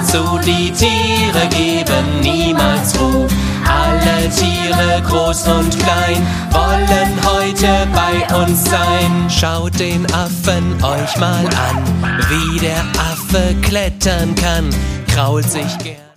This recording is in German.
dazu, die Tiere geben niemals Ruhe. Alle Tiere, groß und klein, wollen heute bei uns sein. Schaut den Affen euch mal an, wie der Affe klettern kann, krault sich gern.